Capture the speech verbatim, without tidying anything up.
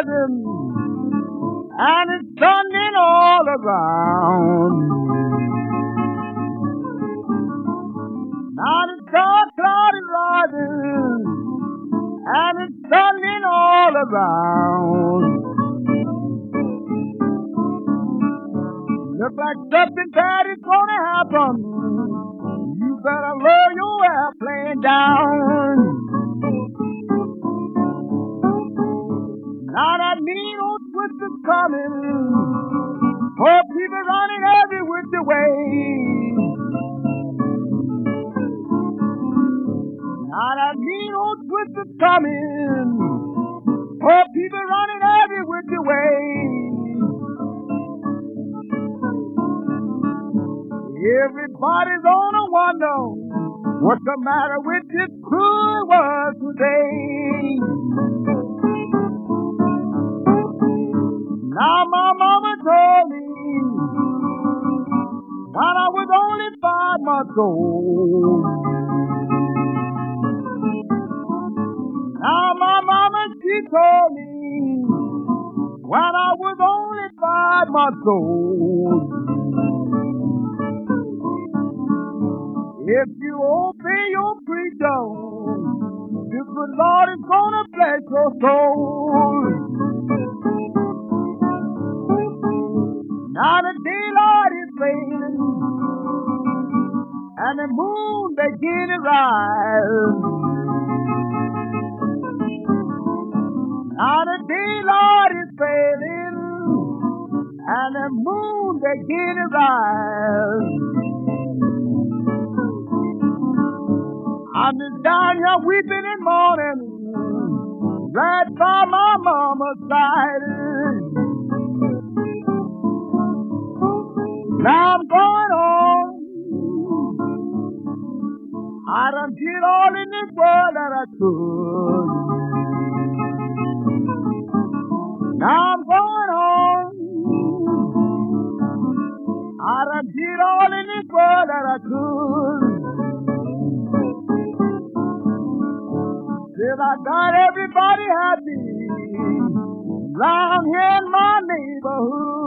rising and it's sunning all around. Now the dark cloud is rising and it's sunning all around. Look like something bad is gonna happen. You better lower your airplane down. Now that mean old twist is coming. Poor people running every which way. Now that mean old twist is coming. Poor people running every which way. Everybody's on a wonder what's the matter with this cruel world today. Now my mama told me when I was only five months old. Now my mama, she told me when I was only five months old. If you obey your preacher, the good Lord is gonna bless your soul. Now the daylight is fading and the moon begin to rise. Now the daylight is fading and the moon begin to rise. I'm just down here weeping and mourning, right by my mama's side. Now I'm going home. I done did all in this world that I could. Now I'm going home. I done did all in this world that I could. Till I got everybody happy round here in my neighborhood.